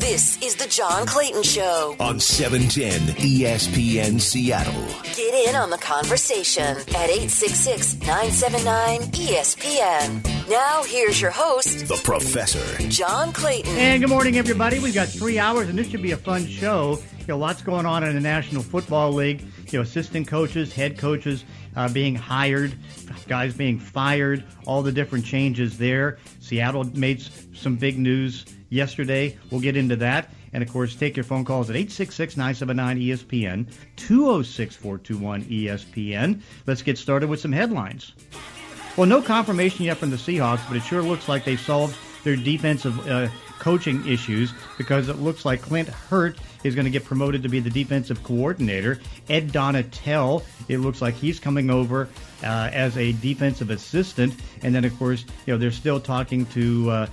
This is the John Clayton Show on 710 ESPN Seattle. Get in on the conversation at 866-979-ESPN. Now, here's your host, the Professor, John Clayton. And good morning, everybody. We've got 3 hours, and this should be a fun show. Lots going on in the National Football League. Assistant coaches, head coaches being hired, guys being fired, all the different changes there. Seattle made some big news yesterday. We'll get into that. And, of course, take your phone calls at 866-979-ESPN, 206-421-ESPN. Let's get started with some headlines. Well, no confirmation yet from the Seahawks, but it sure looks like they solved their defensive coaching issues, because it looks like Clint Hurtt is going to get promoted to be the defensive coordinator. Ed Donatel, it looks like he's coming over as a defensive assistant. And then, of course, they're still talking to,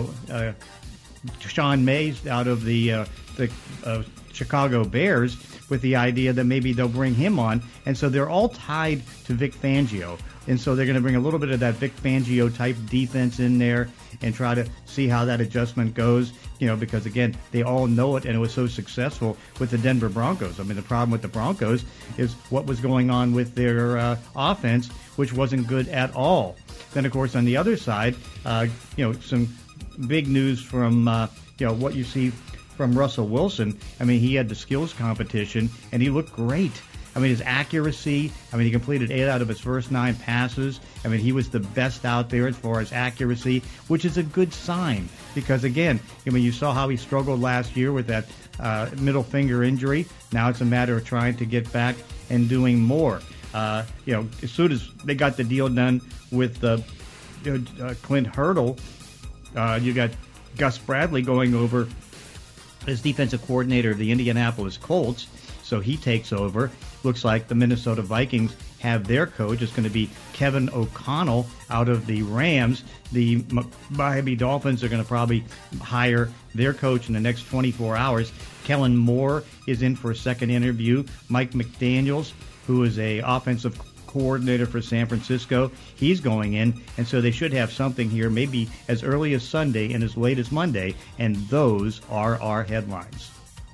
Sean Mays out of the Chicago Bears with the idea that maybe they'll bring him on. And so they're all tied to Vic Fangio. And so they're going to bring a little bit of that Vic Fangio-type defense in there and try to see how that adjustment goes, because, again, they all know it, and it was so successful with the Denver Broncos. I mean, the problem with the Broncos is what was going on with their offense, which wasn't good at all. Then, of course, on the other side, some big news from, what you see from Russell Wilson. I mean, he had the skills competition, and he looked great. I mean, his accuracy, he completed 8 out of his first 9 passes. I mean, he was the best out there as far as accuracy, which is a good sign because, again, you saw how he struggled last year with that middle finger injury. Now it's a matter of trying to get back and doing more. As soon as they got the deal done with Clint Hurdle, you got Gus Bradley going over as defensive coordinator of the Indianapolis Colts. So he takes over. Looks like the Minnesota Vikings have their coach. It's going to be Kevin O'Connell out of the Rams. The Miami Dolphins are going to probably hire their coach in the next 24 hours. Kellen Moore is in for a second interview. Mike McDaniels, who is a offensive coordinator for San Francisco, he's going in. And so they should have something here maybe as early as Sunday and as late as Monday. And those are our headlines.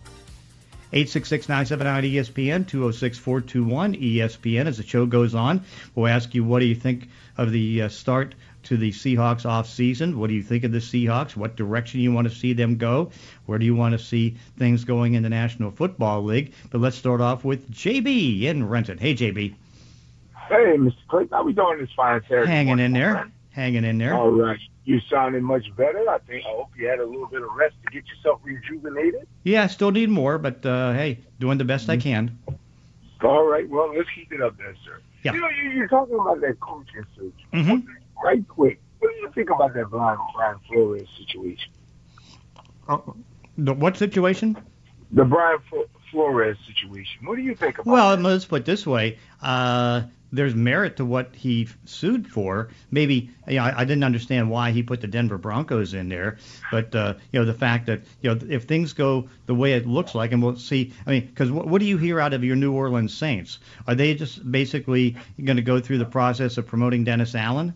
866-979-ESPN, 206-421-ESPN. As the show goes on, we'll ask you, what do you think of the start to the Seahawks offseason? What do you think of the Seahawks? What direction you want to see them go? Where do you want to see things going in the National Football League? But let's start off with JB in Renton. Hey, JB. Hey, Mr. Clayton. How we doing this fine Saturday Hanging morning, in there. All right. You sounding much better. I hope you had a little bit of rest to get yourself rejuvenated. Yeah, I still need more, but hey, doing the best I can. All right. Well, let's keep it up there, sir. Yeah. You're talking about that coaching search. Mm-hmm. Right quick, what do you think about that Brian Flores situation? The what situation? The Brian Flores situation. What do you think about Well, that? let's put it this way. There's merit to what he sued for. Maybe, I didn't understand why he put the Denver Broncos in there, but the fact that if things go the way it looks like, and we'll see. Because what do you hear out of your New Orleans Saints? Are they just basically going to go through the process of promoting Dennis Allen?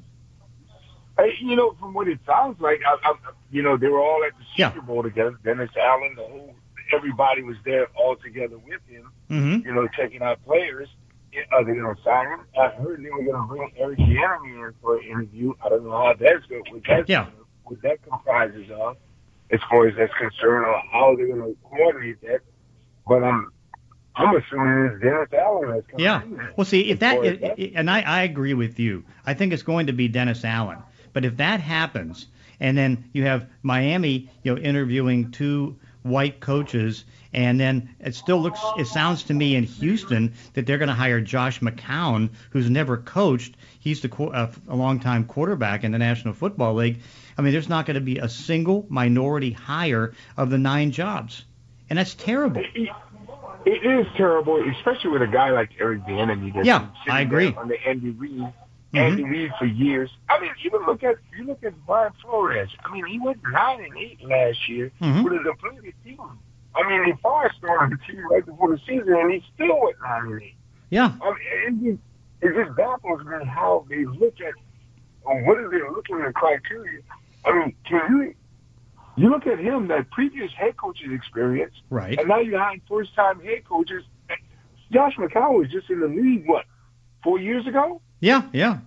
From what it sounds like, they were all at the Super Bowl together. Dennis Allen, everybody was there all together with him. Mm-hmm. Checking out players. Are they going to sign him? I heard they were going to bring Eric Bieniemy in for an interview. I don't know how that's going. What that comprises of, as far as that's concerned, or how they're going to coordinate that. But I'm assuming it's Dennis Allen that's coming in there. Well, see, and I agree with you. I think it's going to be Dennis Allen. But if that happens, and then you have Miami, interviewing 2 white coaches, and then it sounds to me in Houston that they're going to hire Josh McCown, who's never coached. He's a longtime quarterback in the National Football League. There's not going to be a single minority hire of the 9 jobs. And that's terrible. It is terrible, especially with a guy like Eric Bieniemy. Yeah, I agree. On the Andy Reid for years. You look at Brian Flores. He went 9-8 last year with a depleted team. They firestormed the team right before the season, and he still went 9-8. Yeah. It just baffles me how they look at what are they looking at criteria. Can You look at him, that previous head coach's experience, right? And now you're hiring first-time head coaches. Josh McCown was just in the league, 4 years ago? Yeah.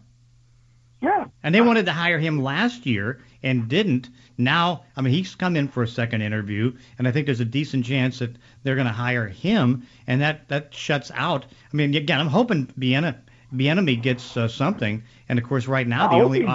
Yeah. And they wanted to hire him last year and didn't. Now, I mean, he's come in for a second interview, and I think there's a decent chance that they're going to hire him, and that shuts out. I mean, again, I'm hoping Bieniemy gets something, and of course, right now the only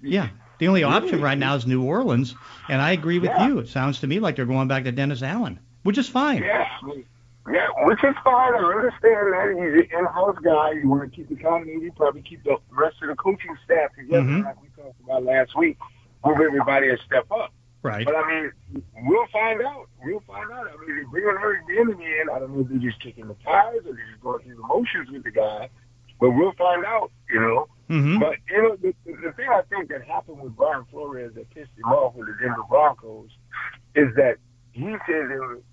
option right now is New Orleans, and I agree with you. It sounds to me like they're going back to Dennis Allen, which is fine. Yeah, which is fine. I understand that he's an in-house guy. You want to keep the continuity, probably keep the rest of the coaching staff together, like we talked about last week. Move everybody a step up. Right. But, I mean, we'll find out. I mean, they bring Eric Bieniemy in. I don't know if they're just kicking the tires or they're just going through the motions with the guy. But we'll find out, you know. Mm-hmm. But, you know, the thing I think that happened with Brian Flores that pissed him off with the Denver Broncos is that he said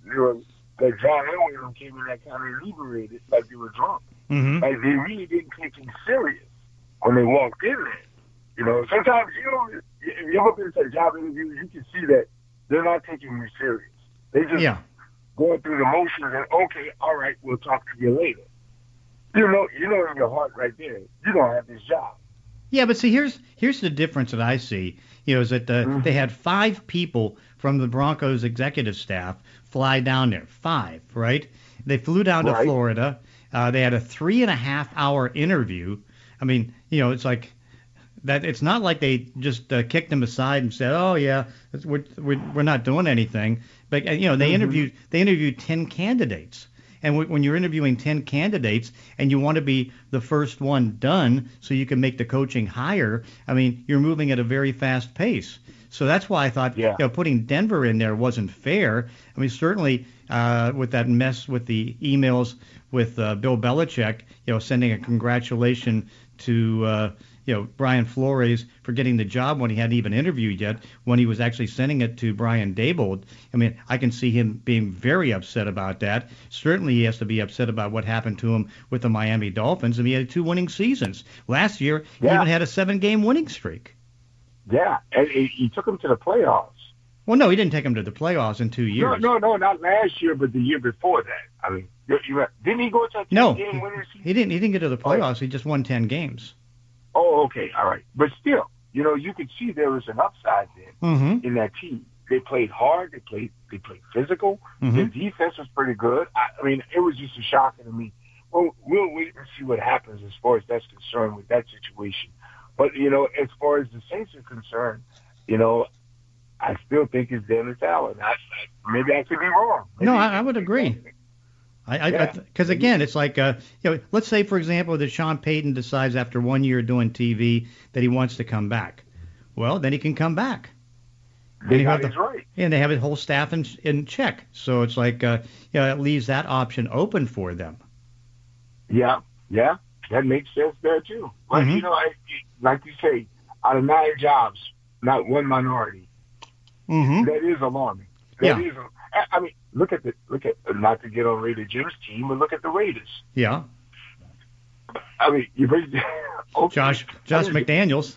that John Elway came in that kind of inebriated, like they were drunk. Mm-hmm. Like they really didn't take him serious when they walked in there. You know, sometimes, you know, if you ever been to a job interview, you can see that they're not taking you serious. They just going through the motions and, okay, all right, we'll talk to you later. You know in your heart right there, you don't have this job. Yeah, but see, here's the difference that I see. You know, is that they had 5 people from the Broncos executive staff fly down there. 5, right? They flew down to Florida. They had a 3.5-hour interview. I mean, you know, it's like that. It's not like they just kicked them aside and said, "Oh yeah, we're not doing anything." But you know, they interviewed 10 candidates. And when you're interviewing 10 candidates and you want to be the first one done so you can make the coaching hire, I mean, you're moving at a very fast pace. So that's why I thought you know, putting Denver in there wasn't fair. I mean, certainly with that mess with the emails with Bill Belichick, you know, sending a congratulation to you know, Brian Flores for getting the job when he hadn't even interviewed yet, when he was actually sending it to Brian Daboll. I mean, I can see him being very upset about that. Certainly he has to be upset about what happened to him with the Miami Dolphins. I mean, he had 2 winning seasons. Last year, he even had a 7-game winning streak. Yeah, and he took him to the playoffs. Well, no, he didn't take him to the playoffs in 2 years. No, not last year, but the year before that. I mean, didn't he go to a 10-game winning season? He didn't get to the playoffs. He just won 10 games. Oh, okay, all right. But still, you know, you could see there was an upside there in that team. They played hard. They played physical. Their defense was pretty good. I mean, it was just a shocker to me. Well, we'll wait and see what happens as far as that's concerned with that situation. But, you know, as far as the Saints are concerned, you know, I still think it's Dennis Allen. Maybe I could be wrong. No, I would agree. Because again, it's like, you know, let's say, for example, that Sean Payton decides after 1 year doing TV that he wants to come back. Well, then he can come back. He's right. And they have his whole staff in check. So it's like, you know, it leaves that option open for them. Yeah, that makes sense there too. But you know, like you say, out of 9 jobs, not one minority. That is alarming. That is. I mean, look at not to get on Raider Jim's team, but look at the Raiders. Yeah. I mean, you bring Josh McDaniels.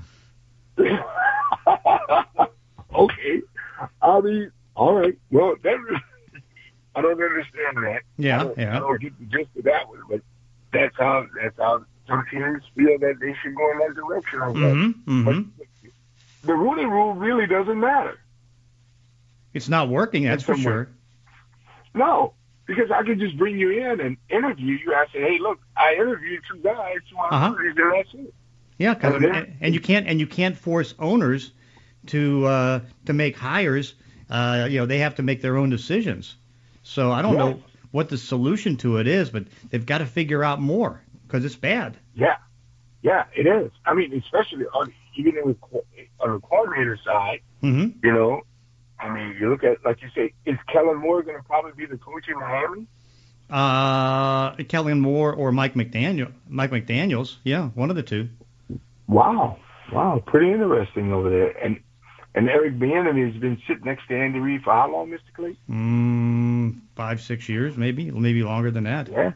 Okay. I mean, all right. Well, I don't understand that. Yeah. I don't get the gist of that one, but that's how some teams feel that they should go in that direction. I guess. But the ruling rule really doesn't matter. It's not working, that's for sure. No, because I could just bring you in and interview you. I say, hey, look, I interviewed 2 guys, 2 minorities, and that's it. Yeah, and you can't force owners to make hires. You know, they have to make their own decisions. So I don't know what the solution to it is, but they've got to figure out more because it's bad. Yeah, it is. I mean, especially on the coordinator side, you know. I mean, you look at, like you say, is Kellen Moore going to probably be the coach in Miami? Kellen Moore or Mike McDaniels. Yeah, one of the two. Wow, pretty interesting over there. And Eric Bieniemy has been sitting next to Andy Reid for how long, Mr. Clayton? 5-6 years, maybe longer than that.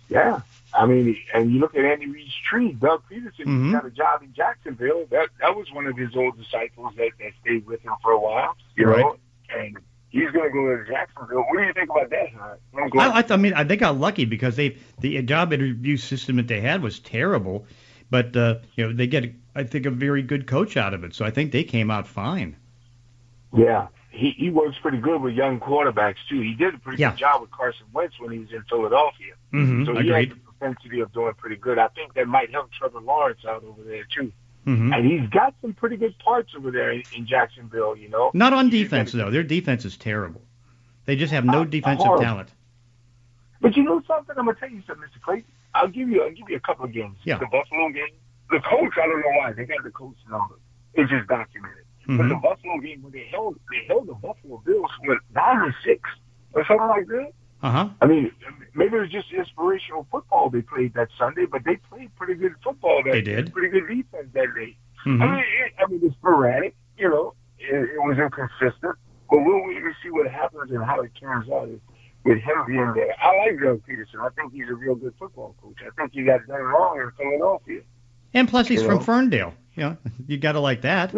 Yeah. I mean, and you look at Andy Reid's tree, Doug Peterson got a job in Jacksonville. That was one of his old disciples that stayed with him for a while, you know, and he's going to go to Jacksonville. What do you think about that? I mean, they got lucky because the job interview system that they had was terrible, but you know, they get, I think, a very good coach out of it. So I think they came out fine. Yeah. He works pretty good with young quarterbacks, too. He did a pretty good job with Carson Wentz when he was in Philadelphia. So he had the propensity of doing pretty good. I think that might help Trevor Lawrence out over there, too. And he's got some pretty good parts over there in Jacksonville, you know. Not on defense, though. Their defense is terrible. They just have no defensive talent. But you know something? I'm going to tell you something, Mr. Clayton. I'll give you a couple of games. Yeah. The Buffalo game. The coach, I don't know why. They got the coach number. It's just documented. But the Buffalo game, when they held the Buffalo Bills with 9-6 or something like that. I mean, maybe it was just inspirational football they played that Sunday, but they played pretty good football. They did. Pretty good defense that day. I mean, it's sporadic. You know, it was inconsistent. But we'll wait to see what happens and how it turns out with him being there. I like Doug Peterson. I think he's a real good football coach. I think he got done wrong in Philadelphia. And plus, he's from Ferndale. You know, you got to like that.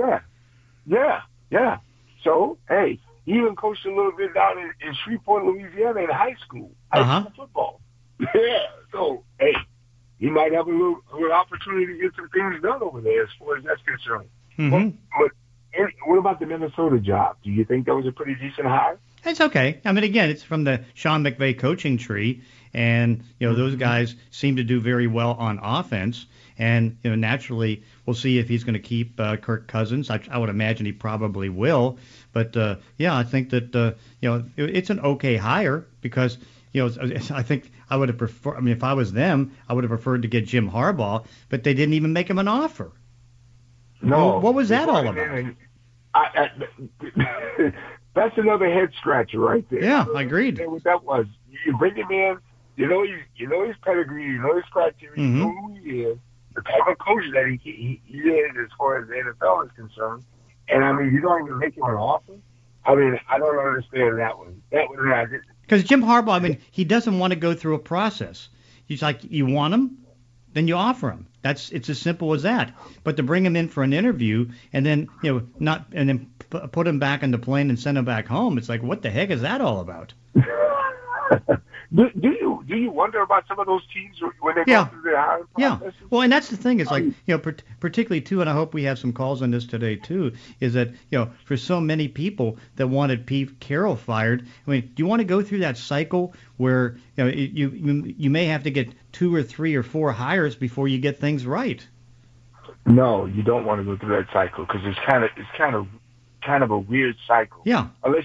Yeah. So, hey, he even coached a little bit down in Shreveport, Louisiana in high school football. Yeah. So, hey, he might have a little opportunity to get some things done over there as far as that's concerned. But what about the Minnesota job? Do you think that was a pretty decent hire? It's okay. I mean, again, it's from the Sean McVay coaching tree, and you know those guys seem to do very well on offense. And you know, naturally, we'll see if he's going to keep Kirk Cousins. I would imagine he probably will. But yeah, I think that you know it's an okay hire because you know I think I would have preferred. I mean, if I was them, I would have preferred to get Jim Harbaugh, but they didn't even make him an offer. No. What was that all about? That's another head scratcher right there. Yeah, I agreed. What that was, you bring him in, you know his pedigree, you know his criteria, you know who he is, the type of coach that he is as far as the NFL is concerned. And I mean, you don't even make him an offer. I mean, I don't understand that one. Because Jim Harbaugh, I mean, he doesn't want to go through a process. He's like, you want him, then you offer him. It's as simple as that. But to bring him in for an interview and then then put him back on the plane and send him back home, it's like, what the heck is that all about? Do you wonder about some of those teams when they go through their hiring process? Yeah. Well, and that's the thing. It's like, you know, particularly too, and I hope we have some calls on this today too, is that, you know, for so many people that wanted Pete Carroll fired, I mean, do you want to go through that cycle where, you know, you may have to get 2 or 3 or 4 hires before you get things right? No, you don't want to go through that cycle because it's kind of a weird cycle. Yeah. Unless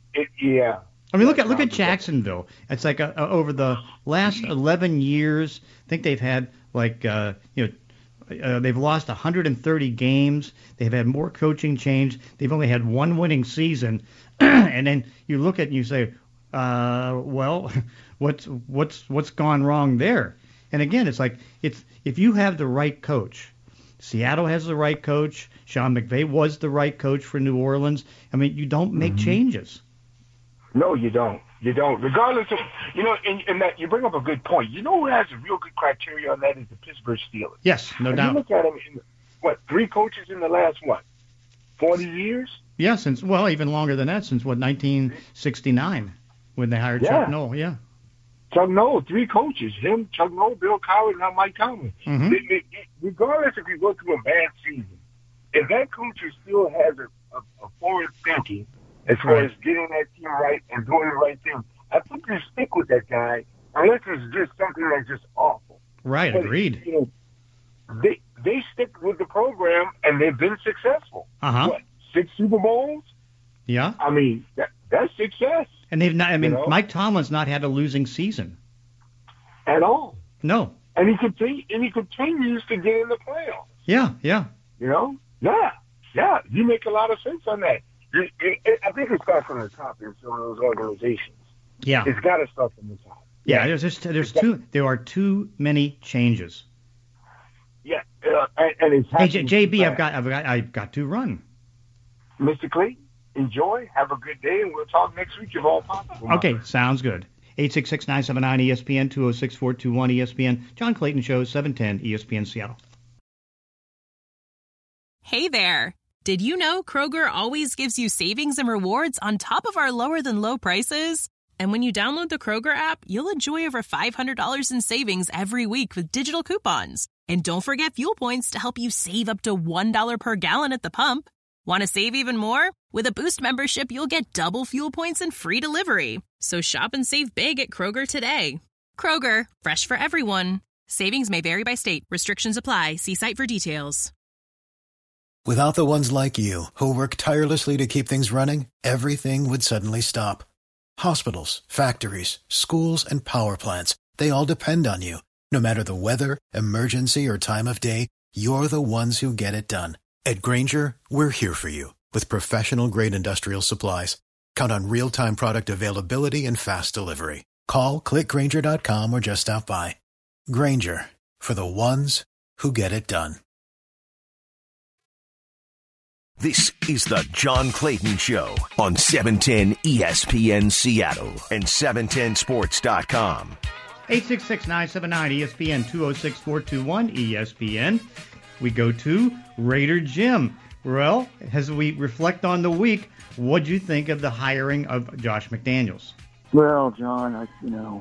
I mean, look at Jacksonville. It's like over the last 11 years, I think they've had like they've lost 130 games. They've had more coaching change. They've only had 1 winning season. And then you look at it and you say, well, what's gone wrong there? And again, it's like if you have the right coach. Seattle has the right coach. Sean McVay was the right coach for New Orleans. I mean, you don't make changes. No, you don't. You don't. Regardless of, you know, and that you bring up a good point. You know who has a real good criteria on that is the Pittsburgh Steelers. Yes, no doubt. You look at them, 3 coaches in the last, 40 years? Yeah, even longer than that, since 1969, when they hired Chuck Noll, Chuck Noll, 3 coaches. Him, Chuck Noll, Bill Cowher, now Mike Tomlin. Regardless if you go through a bad season, if that coach still has a forward thinking, as far as getting that team right and doing the right thing, I think you stick with that guy unless it's just something that's just awful. Right, but, agreed. You know, they stick with the program and they've been successful. 6 Super Bowls? Yeah. I mean, that's success. And they've not. I mean, Mike Tomlin's not had a losing season at all. No. And he continues to get in the playoffs. Yeah. You know? Yeah. You make a lot of sense on that. I think it starts from the top in some of those organizations. Yeah, it's got to start from the top. Yeah, there are too many changes. Yeah, and it's. Hey, JB, I've got to run. Mr. Clayton, enjoy. Have a good day, and we'll talk next week if all possible. Okay, sounds good. 866-979-ESPN, 206-421-ESPN. John Clayton Show, 710 ESPN Seattle. Hey there. Did you know Kroger always gives you savings and rewards on top of our lower-than-low prices? And when you download the Kroger app, you'll enjoy over $500 in savings every week with digital coupons. And don't forget fuel points to help you save up to $1 per gallon at the pump. Want to save even more? With a Boost membership, you'll get double fuel points and free delivery. So shop and save big at Kroger today. Kroger, fresh for everyone. Savings may vary by state. Restrictions apply. See site for details. Without the ones like you, who work tirelessly to keep things running, everything would suddenly stop. Hospitals, factories, schools, and power plants, they all depend on you. No matter the weather, emergency, or time of day, you're the ones who get it done. At Grainger, we're here for you with professional-grade industrial supplies. Count on real-time product availability and fast delivery. Call, click Grainger.com, or just stop by. Grainger, for the ones who get it done. This is the John Clayton Show on 710 ESPN Seattle and 710sports.com. 866-979-ESPN, 206-421-ESPN. We go to Raider Jim. Well, as we reflect on the week, what'd you think of the hiring of Josh McDaniels? Well, John, I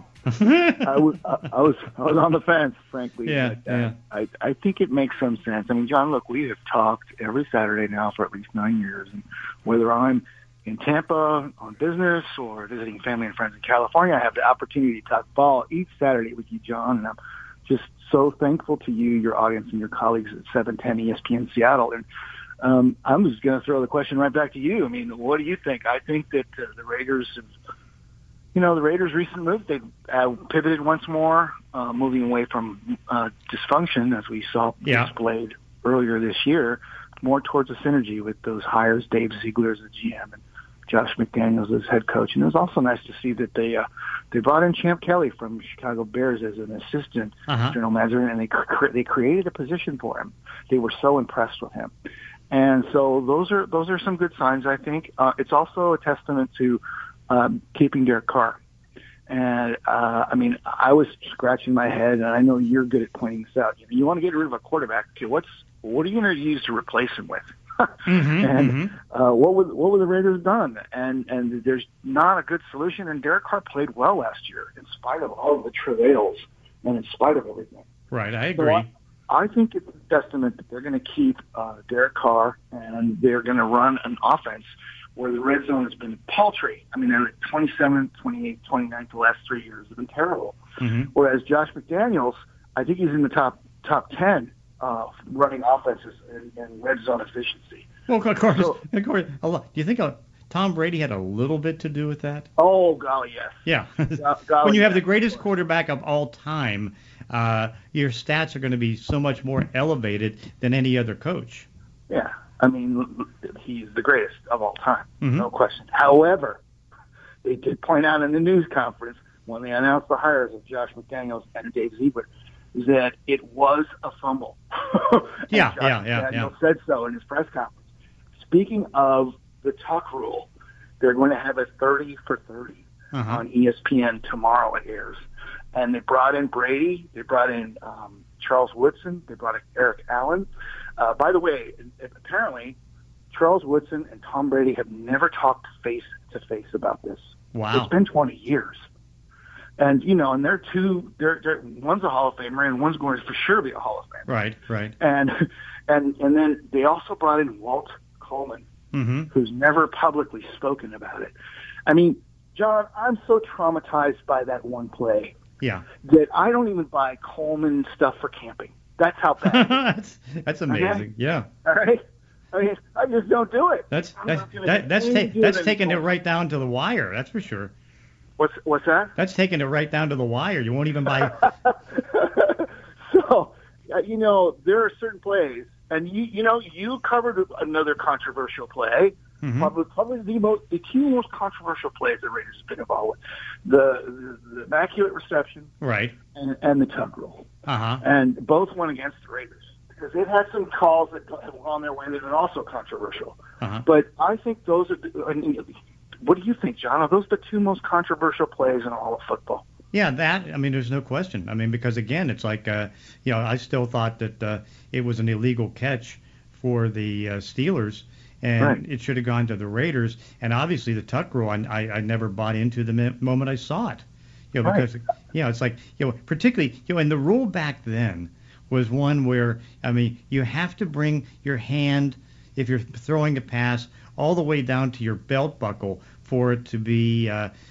was on the fence, frankly. Yeah, but, yeah. I think it makes some sense. I mean, John, look, we have talked every Saturday now for at least 9 years, and whether I'm in Tampa on business or visiting family and friends in California, I have the opportunity to talk ball each Saturday with you, John, and I'm just so thankful to you, your audience, and your colleagues at 710 ESPN Seattle. And I'm just going to throw the question right back to you. I mean, what do you think? I think that the Raiders have, the Raiders' recent move, they pivoted once more, moving away from dysfunction, as we saw displayed earlier this year, more towards a synergy with those hires, Dave Ziegler as the GM and Josh McDaniels as head coach. And it was also nice to see that they brought in Champ Kelly from Chicago Bears as an assistant general manager, and they created a position for him. They were so impressed with him. And so those are some good signs, I think. It's also a testament to keeping Derek Carr. And, I mean, I was scratching my head, and I know you're good at pointing this out. You want to get rid of a quarterback. Okay, what are you going to use to replace him with? What would the Raiders done? And there's not a good solution, and Derek Carr played well last year in spite of all of the travails and in spite of everything. Right, I agree. So I think it's a testament that they're going to keep Derek Carr, and they're going to run an offense where the red zone has been paltry. I mean, they're at 27th, 28th, 29th the last 3 years. Have been terrible. Whereas Josh McDaniels, I think he's in the top 10 running offenses and red zone efficiency. Well, of course. Do you think Tom Brady had a little bit to do with that? Oh, golly, yes. Yeah. Golly, when you have the greatest quarterback of all time, your stats are going to be so much more elevated than any other coach. Yeah. I mean, he's the greatest of all time, no question. However, they did point out in the news conference when they announced the hires of Josh McDaniels and Dave Ziegler that it was a fumble. Yeah. Daniel said so in his press conference. Speaking of the Tuck rule, they're going to have a 30 for 30 on ESPN tomorrow. It airs. And they brought in Brady. They brought in Charles Woodson. They brought in Eric Allen. By the way, apparently Charles Woodson and Tom Brady have never talked face-to-face about this. Wow. It's been 20 years. And, and they're one's a Hall of Famer and one's going to for sure be a Hall of Famer. Right. And then they also brought in Walt Coleman, who's never publicly spoken about it. I mean, John, I'm so traumatized by that one play that I don't even buy Coleman stuff for camping. That's how bad. That's amazing. Okay? Yeah. All right. I mean, I just don't do it. That's taking it right down to the wire. That's for sure. What's that? That's taking it right down to the wire. You won't even buy. So, there are certain plays, and you covered another controversial play. Probably the two most controversial plays the Raiders have been involved with: the immaculate reception, right, and the Tuck rule. And both went against the Raiders because they've had some calls that were on their way that are also controversial. But I think those are What do you think, John? Are those the two most controversial plays in all of football? Yeah, there's no question. Because again, it's like, I still thought that it was an illegal catch for the Steelers, and right. It should have gone to the Raiders. And obviously, the tuck rule, I never bought into the moment I saw it. Because it's like, particularly, and the rule back then was one where, you have to bring your hand, if you're throwing a pass, all the way down to your belt buckle for it to be,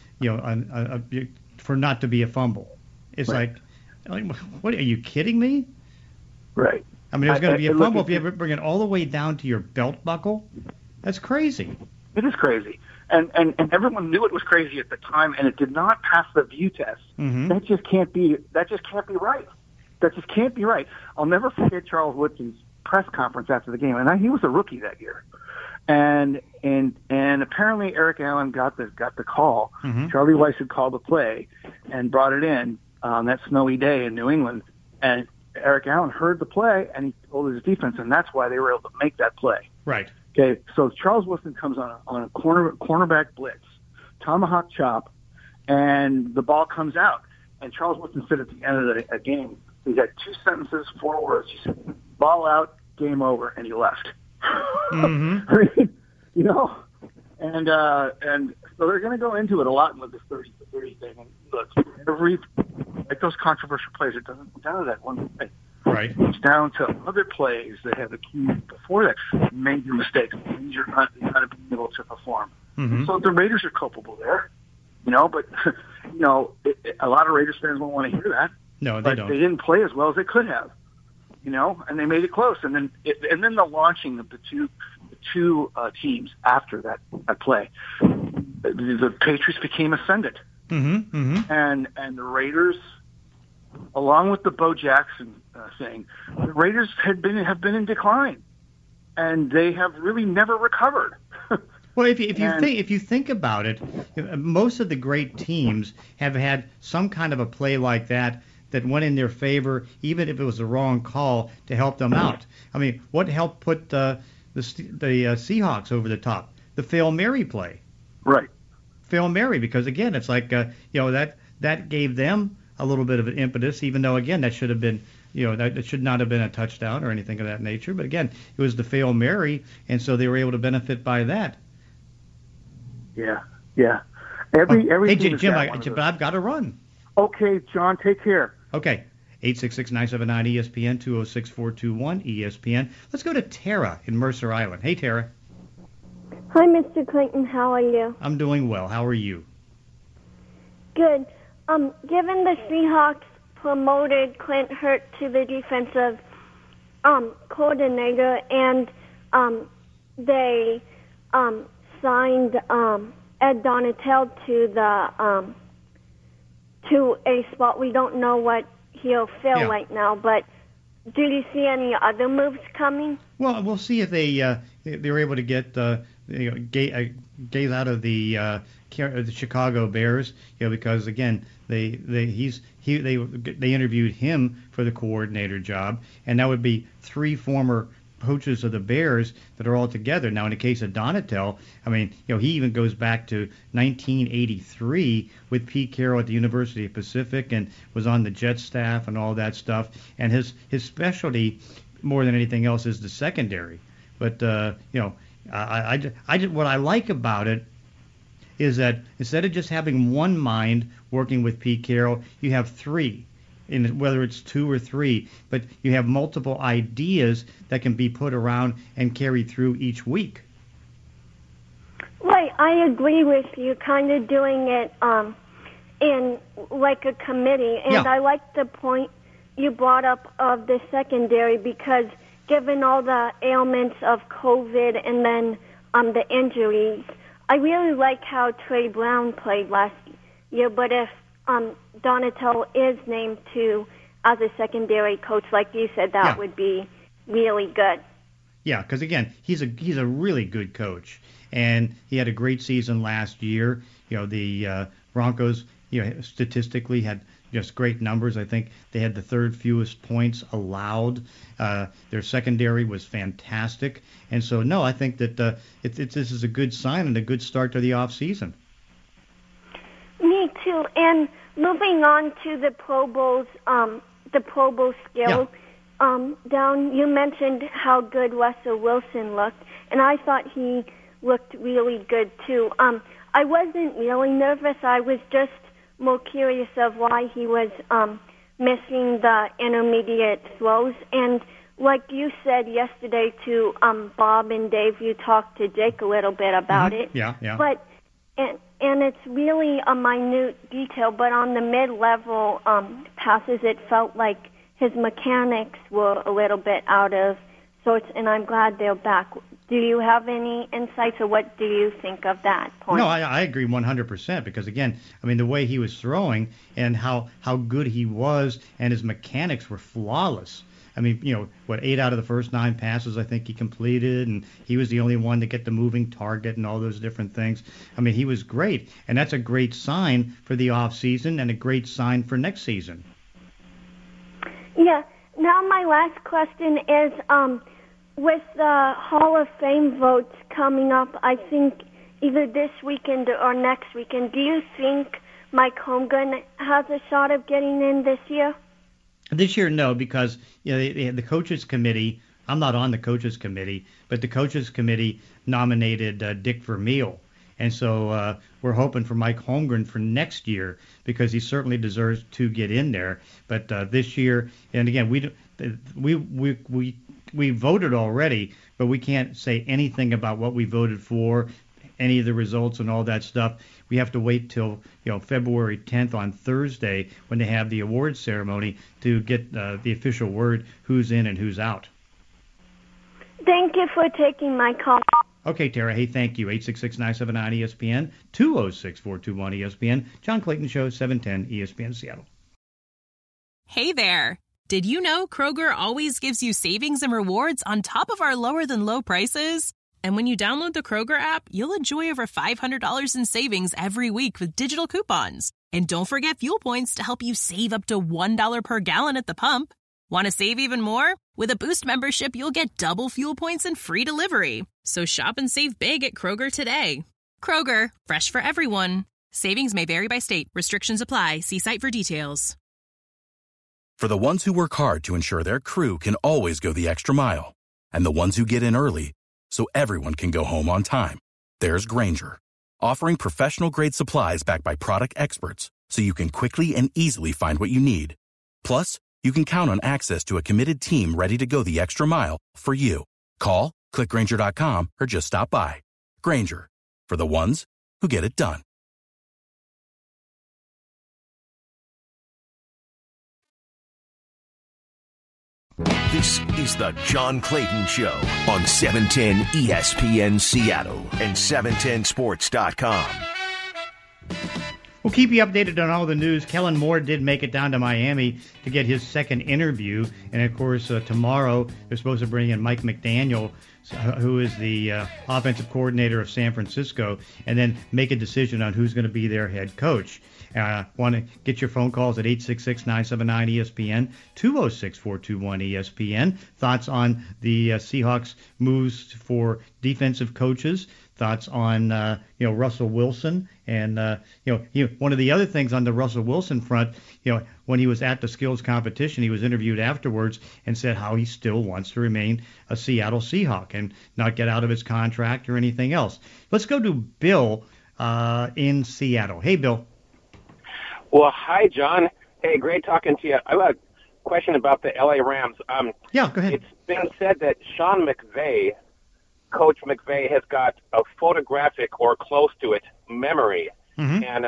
for not to be a fumble. It's right. like, what, are you kidding me? Right. There's going to be a fumble if you ever bring it all the way down to your belt buckle. That's crazy. It is crazy. And everyone knew it was crazy at the time, and it did not pass the view test. Mm-hmm. That just can't be right. That just can't be right. I'll never forget Charles Woodson's press conference after the game, and he was a rookie that year. And apparently Eric Allen got the call. Mm-hmm. Charlie Weiss had called the play and brought it in on that snowy day in New England. And Eric Allen heard the play, and he told his defense, and that's why they were able to make that play. Right. Okay, so Charles Woodson comes on a cornerback blitz, tomahawk chop, and the ball comes out. And Charles Woodson said at the end of the game, he had 2 sentences, 4 words. He said, "Ball out, game over," and he left. Mm-hmm. And so they're going to go into it a lot with this 30-30 thing. And look, like those controversial plays, it doesn't down to that one play. Right. It's down to other plays that have accused before that major mistakes, major not being able to perform. Mm-hmm. So the Raiders are culpable there, but a lot of Raiders fans won't want to hear that. No, they but don't. They didn't play as well as they could have, and they made it close. And then the launching of the two teams after that play, the Patriots became ascendant, mm-hmm. Mm-hmm. and the Raiders, along with the Bo Jackson thing, the Raiders have been in decline, and they have really never recovered. Well, if you think about it, most of the great teams have had some kind of a play like that went in their favor, even if it was the wrong call, to help them out. What helped put the Seahawks over the top? The Fail Mary play. Right. Fail Mary, because again, it's like that gave them a little bit of an impetus, even though again that should have been that should not have been a touchdown or anything of that nature. But again, it was the Fail Mary, and so they were able to benefit by that. Yeah. Hey, Jim, I've got to run. Okay, John, take care. Okay. 866-979-ESPN, 206-421-ESPN. Let's go to Tara in Mercer Island. Hey, Tara. Hi, Mr. Clayton. How are you? I'm doing well. How are you? Good. Given the Seahawks promoted Clint Hurt to the defensive coordinator, and they signed Ed Donatel to a spot. We don't know what he'll fill right now, but do you see any other moves coming? Well, we'll see if they're able to get Gaze out of the Chicago Bears, because again they interviewed him for the coordinator job, and that would be 3 former coaches of the Bears that are all together. Now, in the case of Donatel, he even goes back to 1983 with Pete Carroll at the University of Pacific and was on the Jets staff and all that stuff. And his specialty, more than anything else, is the secondary. But what I like about it is that instead of just having one mind working with Pete Carroll, you have 3. Whether it's 2 or 3, but you have multiple ideas that can be put around and carried through each week. Right, I agree with you, kind of doing it in like a committee, and I like the point you brought up of the secondary, because given all the ailments of COVID and then the injuries, I really like how Trey Brown played last year, but if Donatel is named as a secondary coach, like you said, that would be really good. Yeah, because again, he's a really good coach, and he had a great season last year. The Broncos statistically had just great numbers. I think they had the third fewest points allowed. Their secondary was fantastic. And so, no, I think that this is a good sign and a good start to the off season. Me too. And moving on to the Pro Bowls, the Pro Bowl scale, down, you mentioned how good Russell Wilson looked, and I thought he looked really good too. I wasn't really nervous. I was just more curious of why he was missing the intermediate throws. And like you said yesterday to Bob and Dave, you talked to Jake a little bit about it. Yeah. But and it's really a minute detail, but on the mid-level passes, it felt like his mechanics were a little bit out of sorts, and I'm glad they're back. Do you have any insights, or what do you think of that point? No, I agree 100%, because, again, I mean, the way he was throwing and how good he was, and his mechanics were flawless. I mean, 8 out of the first 9 passes I think he completed, and he was the only one to get the moving target and all those different things. I mean, he was great, and that's a great sign for the off season and a great sign for next season. Yeah. Now my last question is, with the Hall of Fame votes coming up, I think either this weekend or next weekend, do you think Mike Holmgren has a shot of getting in this year? This year, no, because the coaches committee. I'm not on the coaches committee, but the coaches committee nominated Dick Vermeil, and so we're hoping for Mike Holmgren for next year, because he certainly deserves to get in there. But this year, and again, we voted already, but we can't say anything about what we voted for, any of the results and all that stuff. We have to wait till February 10th on Thursday, when they have the awards ceremony, to get the official word who's in and who's out. Thank you for taking my call. Okay, Tara. Hey, thank you. 866-979-ESPN, 206-421-ESPN. John Clayton Show, 710 ESPN Seattle. Hey there. Did you know Kroger always gives you savings and rewards on top of our lower-than-low prices? And when you download the Kroger app, you'll enjoy over $500 in savings every week with digital coupons. And don't forget fuel points to help you save up to $1 per gallon at the pump. Want to save even more? With a Boost membership, you'll get double fuel points and free delivery. So shop and save big at Kroger today. Kroger, fresh for everyone. Savings may vary by state. Restrictions apply. See site for details. For the ones who work hard to ensure their crew can always go the extra mile, and the ones who get in early so everyone can go home on time, there's Grainger, offering professional-grade supplies backed by product experts so you can quickly and easily find what you need. Plus, you can count on access to a committed team ready to go the extra mile for you. Call, click Grainger.com, or just stop by. Grainger, for the ones who get it done. This is the John Clayton Show on 710 ESPN Seattle and 710sports.com. We'll keep you updated on all the news. Kellen Moore did make it down to Miami to get his second interview. And, of course, tomorrow they're supposed to bring in Mike McDaniel, who is the offensive coordinator of San Francisco, and then make a decision on who's going to be their head coach. Want to get your phone calls at 866-979-ESPN, 206-421-ESPN. Thoughts on the Seahawks moves for defensive coaches. Thoughts on Russell Wilson, and one of the other things on the Russell Wilson front, when he was at the skills competition, he was interviewed afterwards and said how he still wants to remain a Seattle Seahawk and not get out of his contract or anything else. Let's go to Bill in Seattle. Hey, Bill. Well, hi, John. Hey, great talking to you. I have a question about the LA Rams. Yeah, go ahead. It's been said that Sean McVay, Coach McVay, has got a photographic or close to it memory. Mm-hmm. And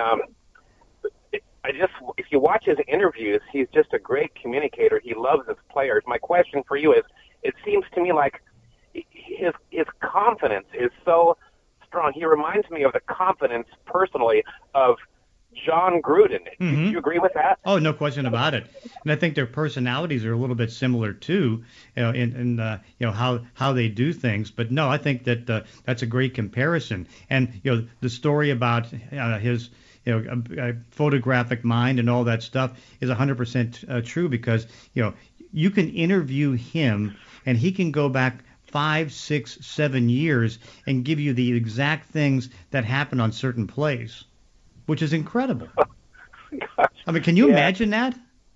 if you watch his interviews, he's just a great communicator. He loves his players. My question for you is, it seems to me like his confidence is so strong. He reminds me of the confidence, personally, of John Gruden. Mm-hmm. Do you agree with that? Oh, no question about it. And I think their personalities are a little bit similar too, in how they do things. But no, I think that that's a great comparison. And the story about his a photographic mind and all that stuff is 100% true, because you can interview him and he can go back 5, 6, 7 years and give you the exact things that happen on certain plays, which is incredible. I mean, can you imagine that?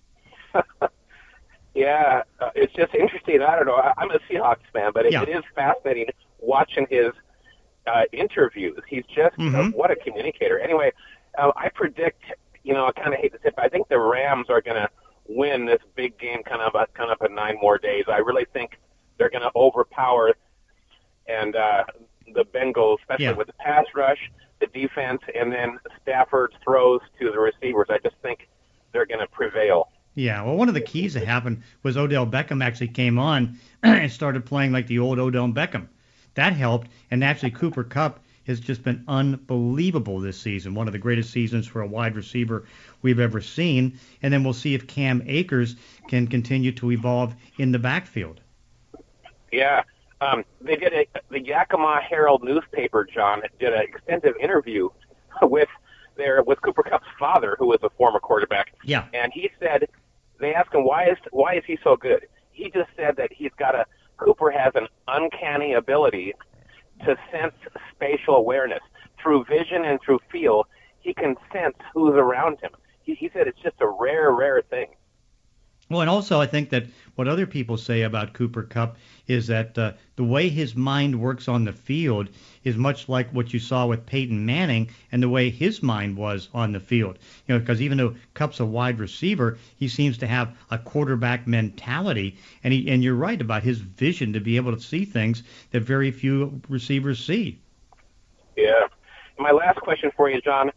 Yeah, it's just interesting. I don't know. I'm a Seahawks fan, but it is fascinating watching his interviews. He's just what a communicator. Anyway, I predict, I kind of hate to say it, but I think the Rams are going to win this big game kind of in 9 more days. I really think they're going to overpower and the Bengals, especially with the pass rush, the defense, and then Stafford's throws to the receivers. I just think they're going to prevail. Yeah, well, one of the keys that happened was Odell Beckham actually came on and started playing like the old Odell Beckham. That helped, and actually Cooper Kupp has just been unbelievable this season, one of the greatest seasons for a wide receiver we've ever seen. And then we'll see if Cam Akers can continue to evolve in the backfield. Yeah, they did the Yakima Herald newspaper, John, did an extensive interview with Cooper Kupp's father, who was a former quarterback. Yeah, and he said, they asked him why is he so good. He just said that Cooper has an uncanny ability to sense spatial awareness through vision and through feel. He can sense who's around him. He said it's just a rare thing. Well, and also I think that what other people say about Cooper Kupp is that the way his mind works on the field is much like what you saw with Peyton Manning and the way his mind was on the field. Because even though Kupp's a wide receiver, he seems to have a quarterback mentality, and you're right about his vision to be able to see things that very few receivers see. Yeah. My last question for you, John.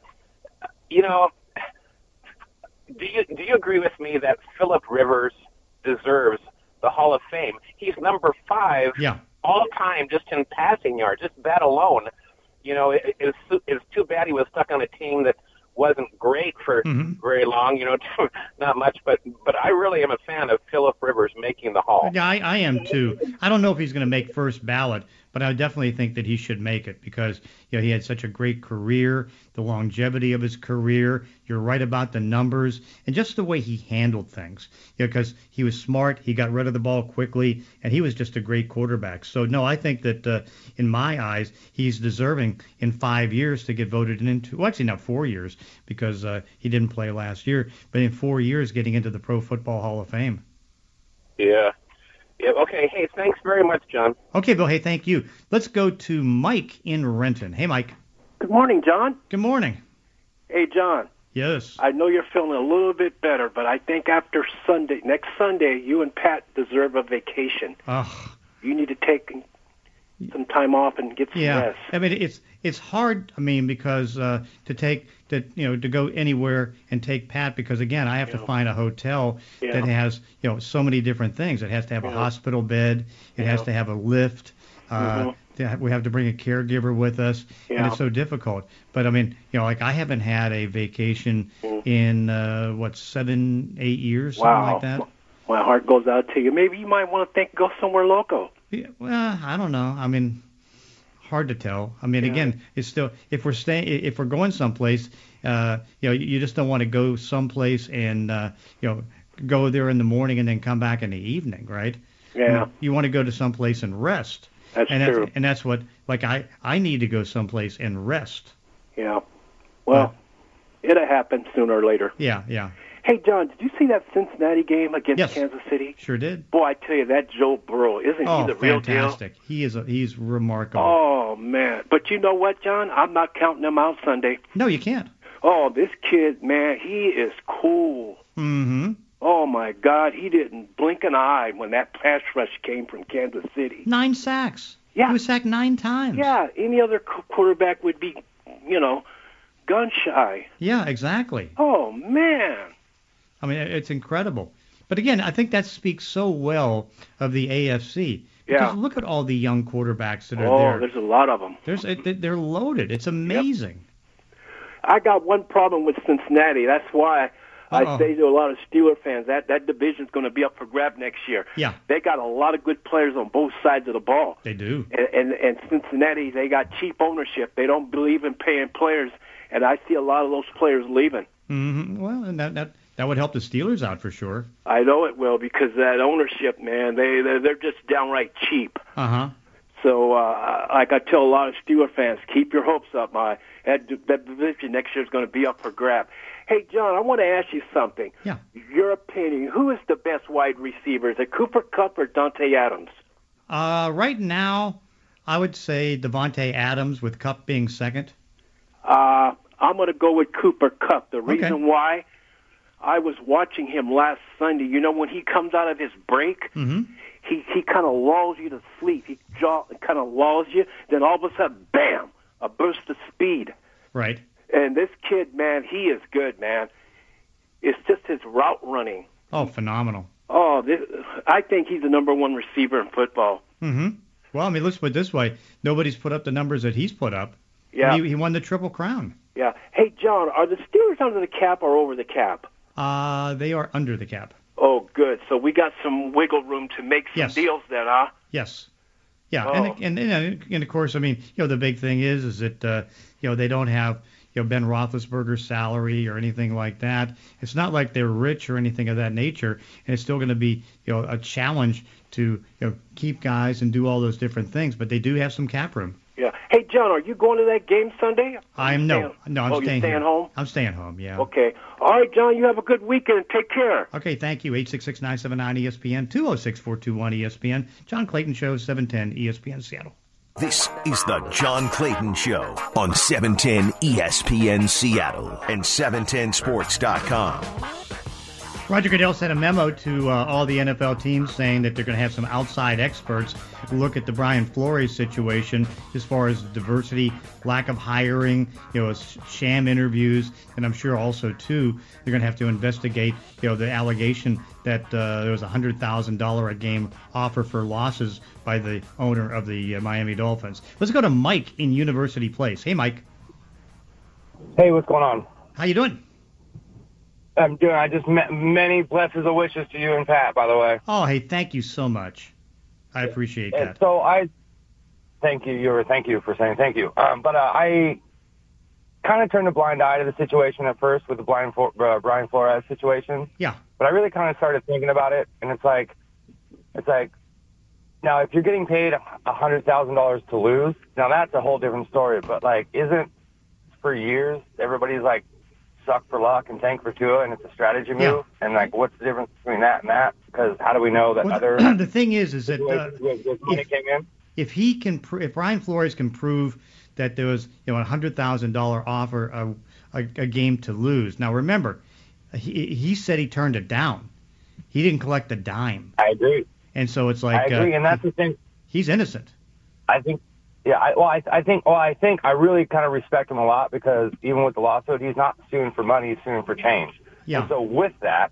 Do you agree with me that Phillip Rivers deserves the Hall of Fame? He's number 5 all time just in passing yards. Just that alone, it's too bad he was stuck on a team that wasn't great for very long. Not much, but I really am a fan of Phillip Rivers making the Hall. Yeah, I am too. I don't know if he's going to make first ballot, but I definitely think that he should make it because he had such a great career, the longevity of his career. You're right about the numbers and just the way he handled things. Because he was smart, he got rid of the ball quickly, and he was just a great quarterback. So no, I think that in my eyes, he's deserving in 5 years to get voted into. Well, actually not 4 years because he didn't play last year, but in 4 years getting into the Pro Football Hall of Fame. Yeah. Yeah, okay. Hey, thanks very much, John. Okay, Bill. Hey, thank you. Let's go to Mike in Renton. Hey, Mike. Good morning, John. Good morning. Hey, John. Yes. I know you're feeling a little bit better, but I think after next Sunday, you and Pat deserve a vacation. Oh. You need to take some time off and get some rest. I mean, it's hard. I mean, because to go anywhere and take Pat, because again, I have to find a hotel that has so many different things. It has to have a hospital bed. It has to have a lift. We have to bring a caregiver with us, and it's so difficult. But I mean, like I haven't had a vacation in 7, 8 years, something like that. My heart goes out to you. Maybe you might want to go somewhere local. Yeah, well, I don't know. I mean, hard to tell. I mean, again, it's still if we're going someplace, you just don't want to go someplace and go there in the morning and then come back in the evening, right? Yeah. You want to go to someplace and rest. That's true. And that's what I need to go someplace and rest. Yeah. Well, it'll happen sooner or later. Yeah. Hey, John, did you see that Cincinnati game against Kansas City? Sure did. Boy, I tell you, that Joe Burrow, isn't he the real deal? Oh, fantastic. He's remarkable. Oh, man. But you know what, John? I'm not counting him out Sunday. No, you can't. Oh, this kid, man, he is cool. Mm-hmm. Oh, my God. He didn't blink an eye when that pass rush came from Kansas City. 9 sacks. Yeah. He was sacked 9 times. Yeah, any other quarterback would be, gun shy. Yeah, exactly. Oh, man. I mean, it's incredible. But again, I think that speaks so well of the AFC. Because look at all the young quarterbacks that are there. Oh, there's a lot of them. They're loaded. It's amazing. Yep. I got one problem with Cincinnati. That's why I say to a lot of Steeler fans that division's going to be up for grab next year. Yeah. They got a lot of good players on both sides of the ball. They do. And Cincinnati, they got cheap ownership. They don't believe in paying players and I see a lot of those players leaving. Mm-hmm. Well, and that would help the Steelers out for sure. I know it will, because that ownership, man, they're just downright cheap. Uh-huh. So, like I tell a lot of Steeler fans, keep your hopes up. That division next year is going to be up for grab. Hey, John, I want to ask you something. Yeah. Your opinion, who is the best wide receiver? Is it Cooper Kupp or Dante Adams? Right now, I would say Devontae Adams, with Kupp being second. I'm going to go with Cooper Kupp. The reason why, I was watching him last Sunday. You know, when he comes out of his break, he kind of lulls you to sleep. He kind of lulls you. Then all of a sudden, bam, a burst of speed. Right. And this kid, man, he is good, man. It's just his route running. Oh, phenomenal. Oh, I think he's the number one receiver in football. Mm-hmm. Well, I mean, let's put it this way. Nobody's put up the numbers that he's put up. Yeah. He won the Triple Crown. Yeah. Hey, John, are the Steelers under the cap or over the cap? They are under the cap. Oh, good. So we got some wiggle room to make some deals then, huh? Yes. Yeah, Oh. and of course, I mean, the big thing is that they don't have Ben Roethlisberger's salary or anything like that. It's not like they're rich or anything of that nature, and it's still going to be a challenge to keep guys and do all those different things. But they do have some cap room. Yeah. Hey, John, are you going to that game Sunday? I'm staying you're staying here. home? I'm staying home. Yeah. Okay. All right, John. You have a good weekend. Take care. Okay. Thank you. 866-979-ESPN 206-421-ESPN. John Clayton Show, 710 ESPN Seattle. This is the John Clayton Show on 710 ESPN Seattle and 710sports.com. Roger Goodell sent a memo to all the NFL teams saying that they're going to have some outside experts look at the Brian Flores situation as far as diversity, lack of hiring, sham interviews, and I'm sure also, too, they're going to have to investigate, the allegation that there was a $100,000 a game offer for losses by the owner of the Miami Dolphins. Let's go to Mike in University Place. Hey, Mike. Hey, what's going on? How you doing? I'm doing. I just met many blessings of wishes to you and Pat, by the way. Oh, hey, thank you so much. I appreciate that. So thank you. Thank you for saying thank you. But I kind of turned a blind eye to the situation at first with the Brian Flores situation. Yeah. But I really kind of started thinking about it, and it's like, now if you're getting paid $100,000 to lose, now that's a whole different story. But isn't for years everybody's suck for luck and tank for Tua, and it's a strategy move. Yeah. And what's the difference between that and that? Because how do we know that the thing is that money came in? If Brian Flores can prove that there was a $100,000 offer a game to lose. Now remember, he said he turned it down. He didn't collect a dime. I agree. And so it's I agree, and that's the thing. He's innocent. I think. Yeah, I think I really kind of respect him a lot, because even with the lawsuit, he's not suing for money, he's suing for change. Yeah. And so with that,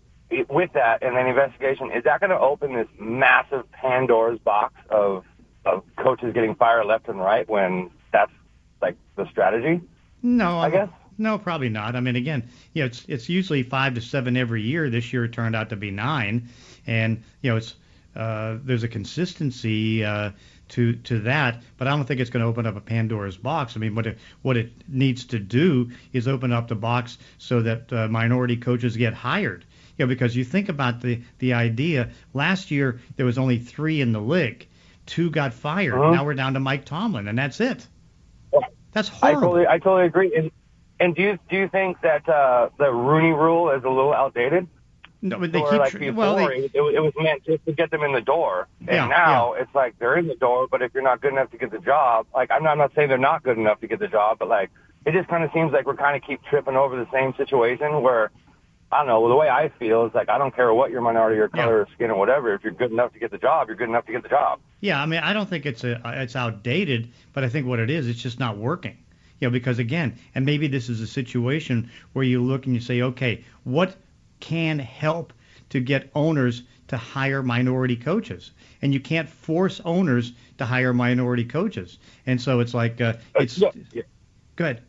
and then investigation, is that going to open this massive Pandora's box of coaches getting fired left and right when that's the strategy? No, I guess. No, probably not. I mean, again, it's usually 5 to 7 every year. This year it turned out to be 9, and it's there's a consistency to that, but I don't think it's going to open up a Pandora's box. I mean, what it needs to do is open up the box so that minority coaches get hired. Because you think about the idea. Last year there was only 3 in the league. 2 got fired. Uh-huh. Now we're down to Mike Tomlin, and that's it. That's horrible. I totally agree. And do you think that the Rooney Rule is a little outdated? No, but they or keep before, it was meant just to get them in the door, and now it's they're in the door. But if you're not good enough to get the job, I'm not saying they're not good enough to get the job, but it just kind of seems like we're kind of keep tripping over the same situation where, I don't know, the way I feel is I don't care what your minority or color or skin or whatever. If you're good enough to get the job, you're good enough to get the job. Yeah, I mean, I don't think it's outdated, but I think what it is, it's just not working. Because again, and maybe this is a situation where you look and you say, okay, what can help to get owners to hire minority coaches? And you can't force owners to hire minority coaches. And so it's it's good.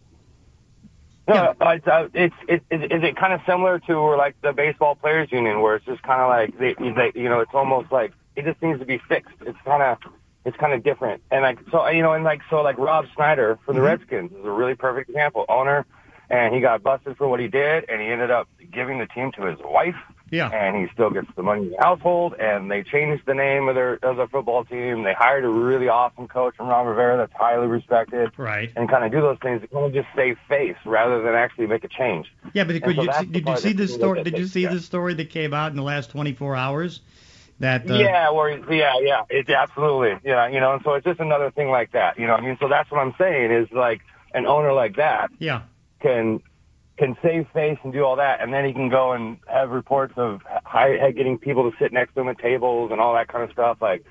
No, is it kind of similar to the baseball players union, where it's just kind of it's almost it just needs to be fixed. It's kind of it's kind of different. And like Rob Snyder for the Redskins is a really perfect example. Owner, and he got busted for what he did, and he ended up giving the team to his wife. Yeah. And he still gets the money in the household, and they changed the name of their football team. They hired a really awesome coach from Ron Rivera that's highly respected. Right. And kind of do those things to kind of just save face rather than actually make a change. Yeah, but did you see this story? Did you see this story that came out in the last 24 hours? That it's absolutely, and so it's just another thing like that, I mean, so that's what I'm saying is like an owner like that, can save face and do all that, and then he can go and have reports of getting people to sit next to him at tables and all that kind of stuff. Like,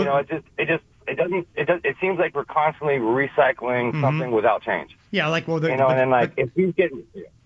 it seems like we're constantly recycling something without change. Yeah, like and then like if he's getting,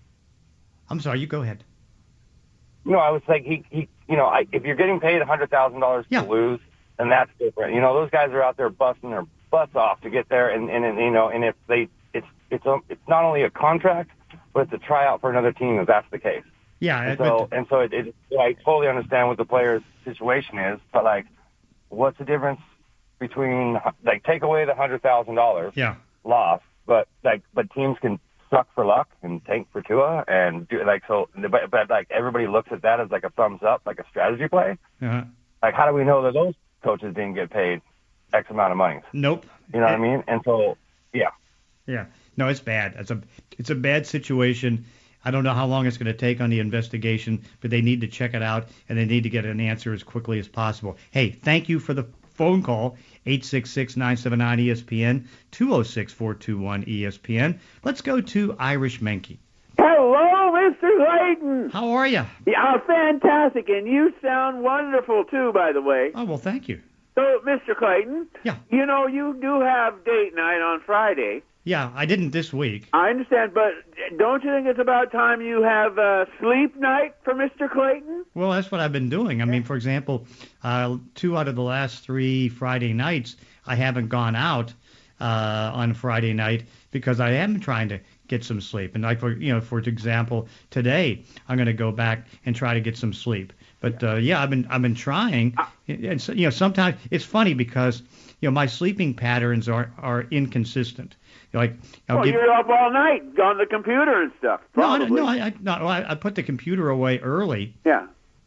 I'm sorry, you go ahead. No, I was like if you're getting paid $100,000 to lose, then that's different. Those guys are out there busting their butts off to get there, and if it's not only a contract, but it's a tryout for another team if that's the case. Yeah, and so I totally understand what the player's situation is, but like, what's the difference between like take away the $100,000 loss, but teams can suck for luck and tank for Tua and do but like everybody looks at that as like a thumbs up, like a strategy play. Uh-huh. Like, how do we know that those coaches didn't get paid X amount of money? Nope. You know what I mean? And so, yeah. No, it's bad. It's a bad situation. I don't know how long it's going to take on the investigation, but they need to check it out and they need to get an answer as quickly as possible. Hey, thank you for the phone call. 866-979-ESPN, 206-421-ESPN. Let's go to Irish Menke. Hello, Mr. Clayton. How are you? Yeah, fantastic, and you sound wonderful, too, by the way. Oh, well, thank you. So, Mr. Clayton, you do have date night on Friday. Yeah, I didn't this week. I understand, but don't you think it's about time you have sleep night for Mr. Clayton? Well, that's what I've been doing. I mean, for example, 2 out of the last 3 Friday nights, I haven't gone out on Friday night because I am trying to get some sleep. And for example, today I'm going to go back and try to get some sleep. But I've been trying. And so, sometimes it's funny because my sleeping patterns are inconsistent. Like, you're up all night on the computer and stuff. Probably. I put the computer away early. Yeah.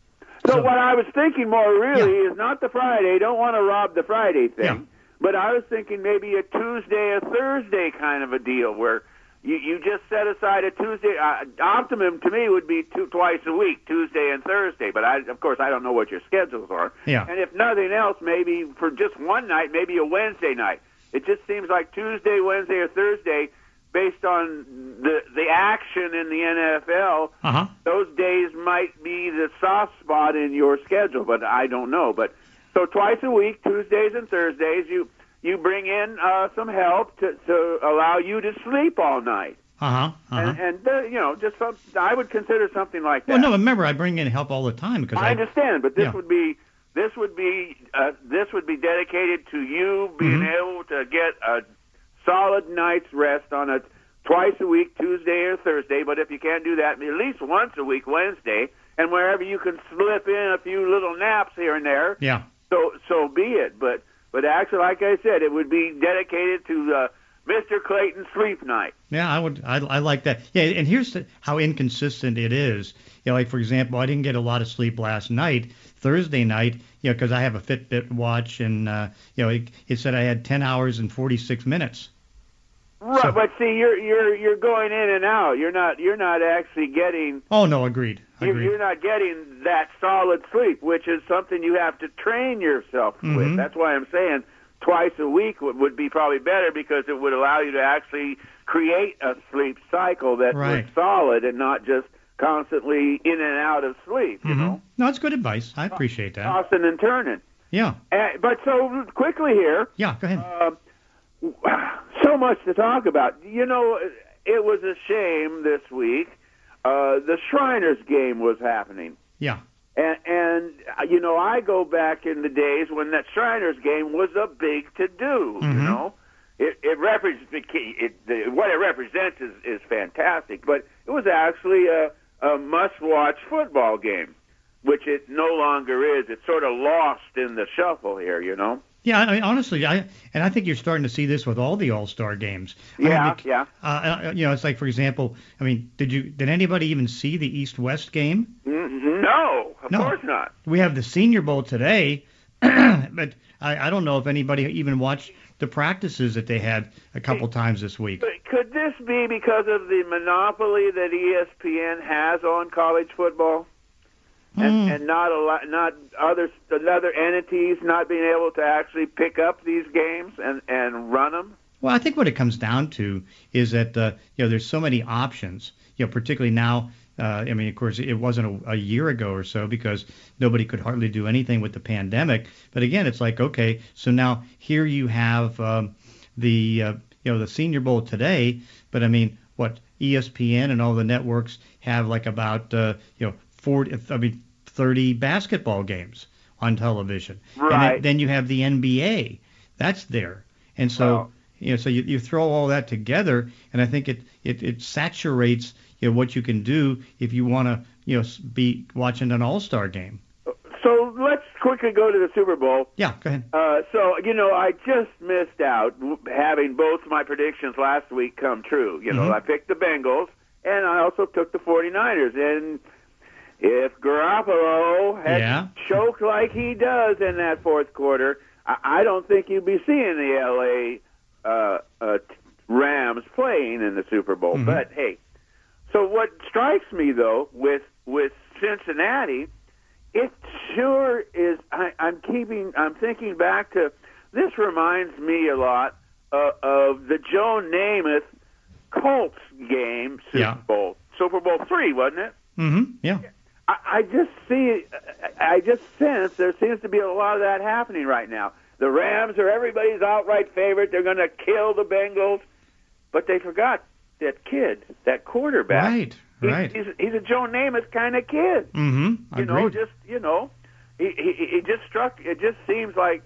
So what I was thinking more really is not the Friday. Don't want to rob the Friday thing. Yeah. But I was thinking maybe a Tuesday or Thursday kind of a deal where you just set aside a Tuesday. Optimum to me would be twice a week, Tuesday and Thursday. But of course I don't know what your schedules are. Yeah. And if nothing else, maybe for just one night, maybe a Wednesday night. It just seems like Tuesday, Wednesday, or Thursday, based on the action in the NFL, those days might be the soft spot in your schedule, but I don't know. But so twice a week, Tuesdays and Thursdays, you bring in some help to allow you to sleep all night. And just I would consider something like that. Well, no, remember I bring in help all the time because I understand, but this would be. This would be dedicated to you being able to get a solid night's rest on a twice a week, Tuesday or Thursday. But if you can't do that, at least once a week, Wednesday, and wherever you can slip in a few little naps here and there. Yeah. So be it. But actually, like I said, it would be dedicated to Mr. Clayton's sleep night. Yeah, I like that. Yeah, and here's how inconsistent it is. Like for example, I didn't get a lot of sleep last night. Thursday night, because I have a Fitbit watch, and it said I had 10 hours and 46 minutes. Right, so, but see, you're going in and out. You're not actually getting. Oh no, agreed. You're not getting that solid sleep, which is something you have to train yourself with. That's why I'm saying twice a week would be probably better because it would allow you to actually create a sleep cycle that was solid and not just constantly in and out of sleep, you know? No, it's good advice. I appreciate that. Tossing and turning. Yeah. But so quickly here. Yeah, go ahead. So much to talk about. It was a shame this week. The Shriners game was happening. Yeah. And I go back in the days when that Shriners game was a big to-do, you know? It represents what it represents is fantastic, but it was actually a must-watch football game, which it no longer is. It's sort of lost in the shuffle here, Yeah, I mean, honestly, I think you're starting to see this with all the All-Star games. Yeah. It's like, for example, I mean, did anybody even see the East-West game? No, of course not. We have the Senior Bowl today, but I don't know if anybody even watched the practices that they had a couple times this week. But could this be because of the monopoly that ESPN has on college football? And not other entities not being able to actually pick up these games and run them? Well, I think what it comes down to is that there's so many options. Particularly now. I mean, of course, it wasn't a year ago or so because nobody could hardly do anything with the pandemic. But again, it's like, okay, so now here you have the Senior Bowl today. But I mean, what ESPN and all the networks have like about 30 basketball games on television. Right. And then you have the NBA. That's there. And so, so you throw all that together, and I think it saturates what you can do if you want to be watching an All-Star game. So let's quickly go to the Super Bowl. Yeah, go ahead. I just missed out having both my predictions last week come true. I picked the Bengals, and I also took the 49ers. And if Garoppolo had choked like he does in that fourth quarter, I don't think you'd be seeing the L.A. Rams playing in the Super Bowl. Mm-hmm. But, hey, so what strikes me, though, with Cincinnati, it sure is. I'm thinking back to this. Reminds me a lot of the Joe Namath Colts game, Super Bowl III, wasn't it? Mm-hmm. Yeah. I just sense there seems to be a lot of that happening right now. The Rams are everybody's outright favorite. They're going to kill the Bengals, but they forgot that kid, that quarterback. Right. He's a Joe Namath kind of kid. Mm-hmm. He just struck. It just seems like,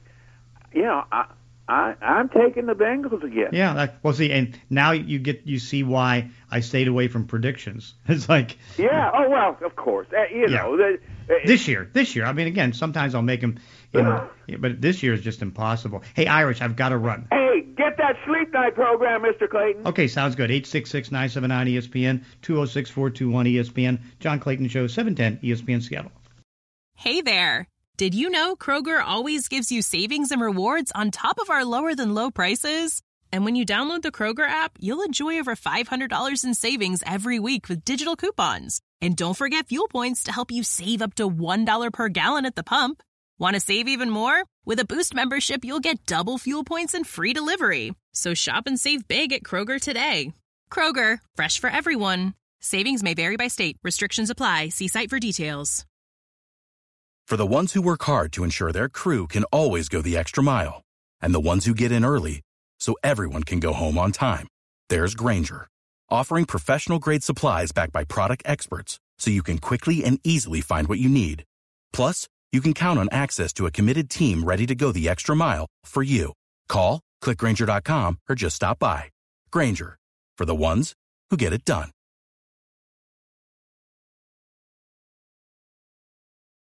I'm taking the Bengals again. Yeah. And now you see why I stayed away from predictions. It's like. Yeah. Oh well, of course. This year. I mean, again, sometimes I'll make them. But this year is just impossible. Hey, Irish, I've got to run. Hey, get that sleep night program, Mr. Clayton. Okay, sounds good. 866-979-ESPN, 206-421-ESPN. John Clayton Show, 710 ESPN Seattle. Hey there. Did you know Kroger always gives you savings and rewards on top of our lower-than-low prices? And when you download the Kroger app, you'll enjoy over $500 in savings every week with digital coupons. And don't forget fuel points to help you save up to $1 per gallon at the pump. Want to save even more? With a Boost membership, you'll get double fuel points and free delivery. So shop and save big at Kroger today. Kroger, fresh for everyone. Savings may vary by state. Restrictions apply. See site for details. For the ones who work hard to ensure their crew can always go the extra mile, and the ones who get in early so everyone can go home on time, there's Grainger, offering professional-grade supplies backed by product experts so you can quickly and easily find what you need. Plus, you can count on access to a committed team ready to go the extra mile for you. Call, click Grainger.com, or just stop by. Grainger, for the ones who get it done.